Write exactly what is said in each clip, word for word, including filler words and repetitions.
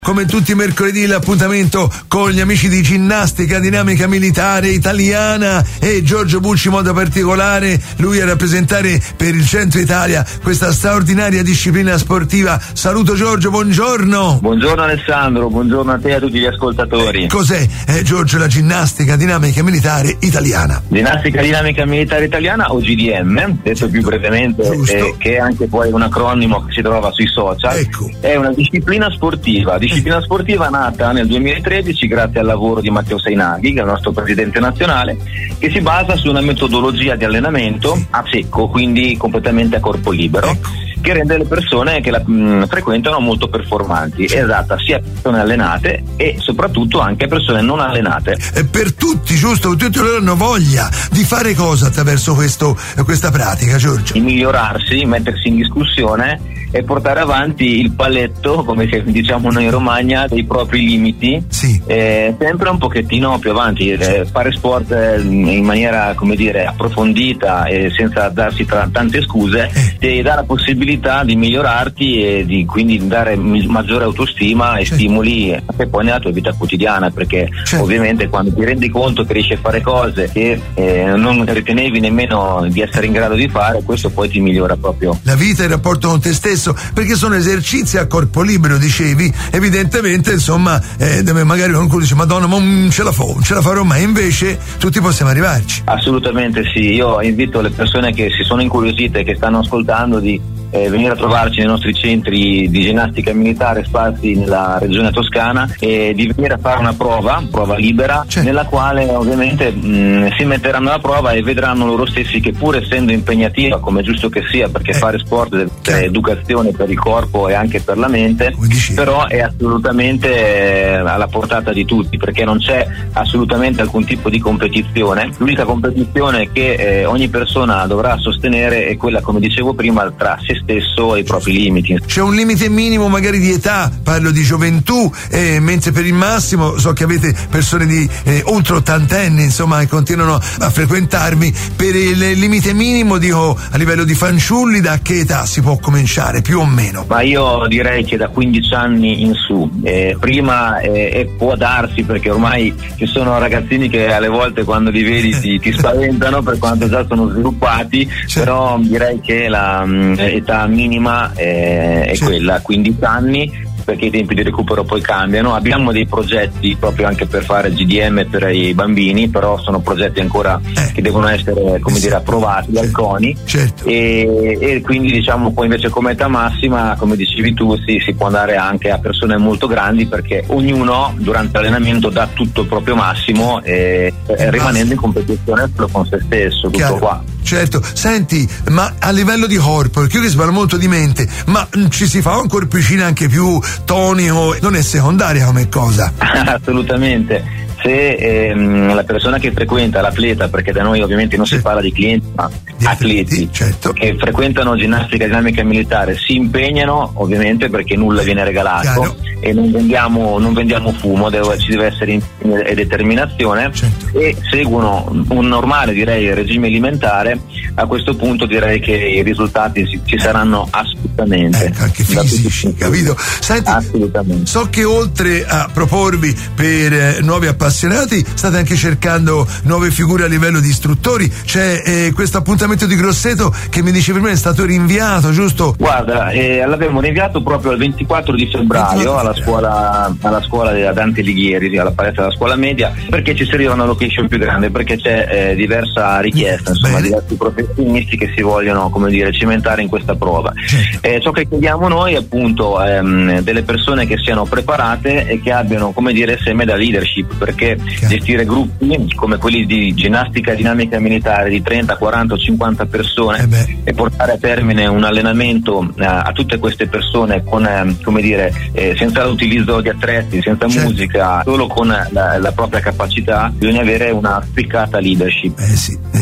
Come tutti i mercoledì l'appuntamento con gli amici di Ginnastica Dinamica Militare Italiana e Giorgio Bucci in modo particolare, lui a rappresentare per il Centro Italia questa straordinaria disciplina sportiva. Saluto Giorgio, buongiorno. Buongiorno Alessandro, buongiorno a te e a tutti gli ascoltatori. Eh, cos'è eh, Giorgio la Ginnastica Dinamica Militare Italiana? Ginnastica Dinamica Militare Italiana o G D M, detto più brevemente, eh, che è anche poi un acronimo che si trova sui social. Ecco. È una disciplina sportiva, disciplina sportiva nata nel duemilatredici grazie al lavoro di Matteo Seinaghi, che è il nostro presidente nazionale, che si basa su una metodologia di allenamento a secco, quindi completamente a corpo libero, ecco, che rende le persone che la mh, frequentano molto performanti. È adatta sia a persone allenate e soprattutto anche a persone non allenate. È per tutti, giusto? Tutti loro hanno voglia di fare cosa attraverso questo, questa pratica, Giorgio? Di migliorarsi, mettersi in discussione e portare avanti il paletto, come diciamo noi in Romagna, dei propri limiti, sì. eh, sempre un pochettino più avanti, eh, fare sport eh, in maniera, come dire, approfondita e senza darsi tra tante scuse, eh. ti dà la possibilità di migliorarti e di quindi dare maggiore autostima e certo. stimoli anche poi nella tua vita quotidiana, perché certo. ovviamente quando ti rendi conto che riesci a fare cose che eh, non ritenevi nemmeno di essere in grado di fare, questo poi ti migliora proprio la vita, il rapporto con te stesso, perché sono esercizi a corpo libero, dicevi, evidentemente insomma eh, dove magari qualcuno dice Madonna ma non ce la farò, non ce la farò mai, invece tutti possiamo arrivarci. Assolutamente sì, io invito le persone che si sono incuriosite, che stanno ascoltando, di eh, venire a trovarci nei nostri centri di ginnastica militare sparsi nella regione toscana e di venire a fare una prova, prova libera, certo. nella quale ovviamente mh, si metteranno alla prova e vedranno loro stessi che pur essendo impegnativa, come è giusto che sia, perché eh. fare sport deve essere educazione per il corpo e anche per la mente, però è assolutamente eh, alla portata di tutti, perché non c'è assolutamente alcun tipo di competizione. L'unica competizione che eh, ogni persona dovrà sostenere è quella, come dicevo prima, tra se stesso e i propri limiti. C'è un limite minimo magari di età, parlo di gioventù, eh, mentre per il massimo so che avete persone di eh, oltre ottantenni insomma che continuano a frequentarmi. Per il limite minimo, dico, a livello di fanciulli, da che età si può cominciare più o meno? Ma io direi che da quindici anni in su, eh, prima eh, e può darsi, perché ormai ci sono ragazzini che alle volte quando li vedi ti, ti spaventano per quanto già sono sviluppati, certo. Però direi che la mh, età minima eh, è certo. quella, quindici anni, perché i tempi di recupero poi cambiano. Abbiamo dei progetti proprio anche per fare G D M per i bambini, però sono progetti ancora eh. che devono essere, come dire, approvati dal CONI, certo. e, e quindi diciamo poi invece come età massima, come dicevi tu, sì, si può andare anche a persone molto grandi, perché ognuno durante l'allenamento dà tutto il proprio massimo e, e rimanendo in competizione solo con se stesso, tutto Chiaro. qua. Certo, senti, ma a livello di corpo, perché io che sparo molto di mente, ma mh, ci si fa un corpicino anche più tonico, non è secondaria come cosa? Assolutamente. Se ehm, la persona che frequenta, l'atleta, perché da noi ovviamente non certo. si parla di clienti ma di atleti, atleti, certo. che frequentano ginnastica dinamica militare, si impegnano ovviamente, perché nulla viene regalato. Chiaro. E non vendiamo, non vendiamo fumo, deve, ci deve essere impegno e determinazione, certo. e seguono un normale, direi, regime alimentare. A questo punto direi che i risultati ci, ci saranno assolutamente, ecco, anche fisici, capito? Senti, assolutamente. So che oltre a proporvi per eh, nuovi appassionati state anche cercando nuove figure a livello di istruttori. C'è eh, questo appuntamento di Grosseto che mi dicevi prima è stato rinviato, giusto? Guarda, eh, l'abbiamo rinviato proprio al ventiquattro di febbraio alla scuola, alla scuola della Dante Alighieri, alla palestra della scuola media, perché ci serviva una location più grande, perché c'è eh, diversa richiesta, insomma, Bene. diversi professionisti che si vogliono, come dire, cimentare in questa prova. Certo. Eh, ciò che chiediamo noi è appunto ehm, delle persone che siano preparate e che abbiano, come dire, seme da leadership, perché Chiaro. gestire gruppi come quelli di ginnastica dinamica militare di trenta, quaranta o cinquanta persone eh e portare a termine un allenamento eh, a tutte queste persone con, eh, come dire, eh, senza l'utilizzo di attrezzi, senza certo. musica, solo con la, la propria capacità, bisogna avere una spiccata leadership. Eh sì,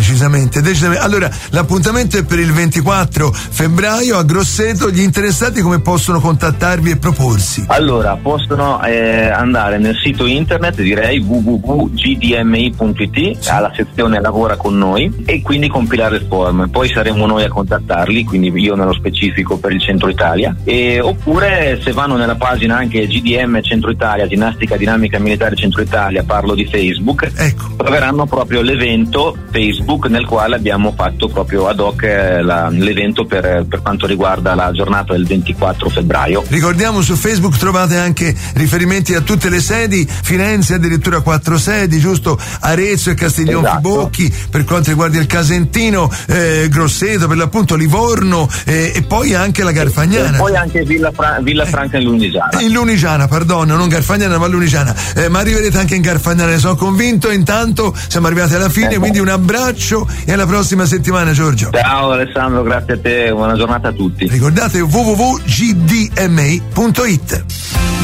Decisamente, decisamente. Allora, l'appuntamento è per il ventiquattro febbraio a Grosseto. Gli interessati come possono contattarvi e proporsi? Allora, possono eh, andare nel sito internet, direi w w w punto g d m i punto i t, sì. alla sezione Lavora con noi, e quindi compilare il form. Poi saremo noi a contattarli, quindi io nello specifico per il Centro Italia, e, oppure se vanno nella pagina anche G D M Centro Italia, Ginnastica Dinamica Militare Centro Italia, parlo di Facebook, ecco. troveranno proprio l'evento Facebook nel quale abbiamo fatto proprio ad hoc eh, la, l'evento per, per quanto riguarda la giornata del ventiquattro febbraio. Ricordiamo, su Facebook trovate anche riferimenti a tutte le sedi, Firenze addirittura quattro sedi, giusto? Arezzo e Castiglione esatto. Fibocchi, per quanto riguarda il Casentino, eh, Grosseto per l'appunto, Livorno, eh, e poi anche la Garfagnana. E poi anche Villa, Fra- Villa Franca in Lunigiana. In Lunigiana, perdono, non Garfagnana ma Lunigiana, eh, ma arriverete anche in Garfagnana, ne sono convinto. Intanto siamo arrivati alla fine, eh, quindi un abbraccio e alla prossima settimana, Giorgio. Ciao Alessandro, grazie a te, buona giornata a tutti. Ricordate w w w punto g d m i punto i t.